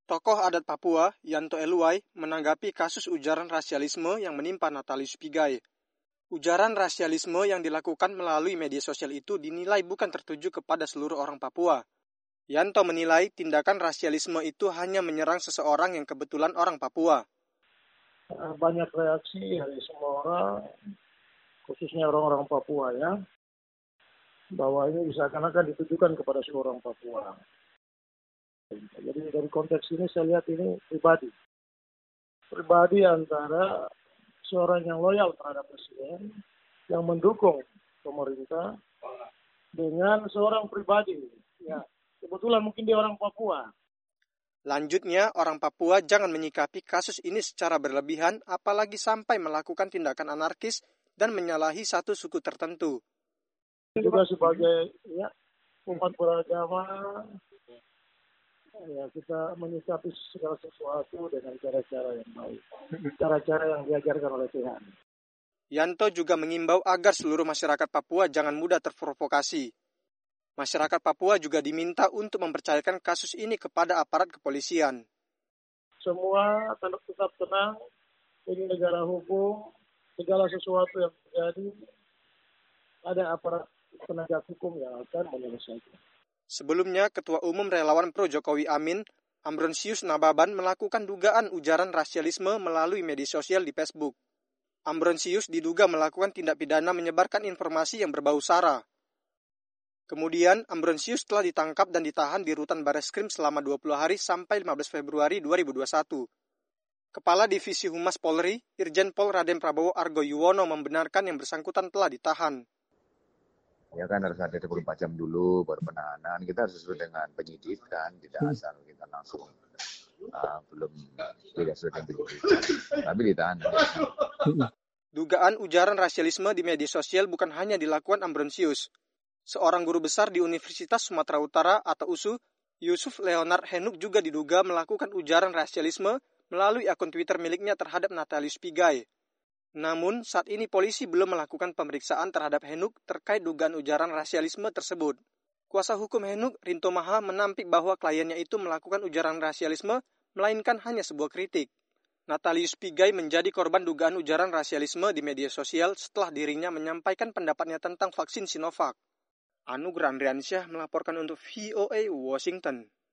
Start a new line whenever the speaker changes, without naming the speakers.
Tokoh adat Papua, Yanto Eluai, menanggapi kasus ujaran rasialisme yang menimpa Natalius Pigai. Ujaran rasialisme yang dilakukan melalui media sosial itu dinilai bukan tertuju kepada seluruh orang Papua. Yanto menilai tindakan rasialisme itu hanya menyerang seseorang yang kebetulan orang Papua.
Banyak reaksi dari semua orang, khususnya orang-orang Papua ya, bahwa ini seakan-akan ditujukan kepada seluruh orang Papua. Jadi dari konteks ini saya lihat ini pribadi antara seorang yang loyal terhadap presiden, yang mendukung pemerintah, dengan seorang pribadi, ya kebetulan mungkin dia orang Papua.
Lanjutnya, orang Papua jangan menyikapi kasus ini secara berlebihan, apalagi sampai melakukan tindakan anarkis dan menyalahi satu suku tertentu.
Juga sebagai umat beragama, ya kita menyikapi segala sesuatu dengan cara-cara yang baik, cara-cara yang diajarkan oleh Tuhan.
Yanto juga mengimbau agar seluruh masyarakat Papua jangan mudah terprovokasi. Masyarakat Papua juga diminta untuk mempercayakan kasus ini kepada aparat kepolisian.
Semua tetap tenang, ini negara hukum, segala sesuatu yang terjadi, ada aparat penegak hukum yang akan menyelesaikan.
Sebelumnya, Ketua Umum Relawan Pro Jokowi Amin, Ambrosius Nababan melakukan dugaan ujaran rasialisme melalui media sosial di Facebook. Ambrosius diduga melakukan tindak pidana menyebarkan informasi yang berbau sara. Kemudian, Ambrosius telah ditangkap dan ditahan di rutan Bareskrim selama 20 hari sampai 15 Februari 2021. Kepala Divisi Humas Polri, Irjen Pol Raden Prabowo Argo Yuwono membenarkan yang bersangkutan telah ditahan.
Ya kan harus ada 24 jam dulu baru penahanan. Kita harus sesuai dengan penyidikan, tidak asal kita langsung tidak sesuai dengan penyidikan. Tapi ditahan.
Dugaan ujaran rasialisme di media sosial bukan hanya dilakukan Ambrosius. Seorang guru besar di Universitas Sumatera Utara atau USU, Yusuf Leonard Henuk juga diduga melakukan ujaran rasialisme melalui akun Twitter miliknya terhadap Natalius Pigai. Namun, saat ini polisi belum melakukan pemeriksaan terhadap Henuk terkait dugaan ujaran rasialisme tersebut. Kuasa hukum Henuk, Rinto Maha, menampik bahwa kliennya itu melakukan ujaran rasialisme, melainkan hanya sebuah kritik. Natalius Pigai menjadi korban dugaan ujaran rasialisme di media sosial setelah dirinya menyampaikan pendapatnya tentang vaksin Sinovac. Anugrah Andriansyah melaporkan untuk VOA Washington.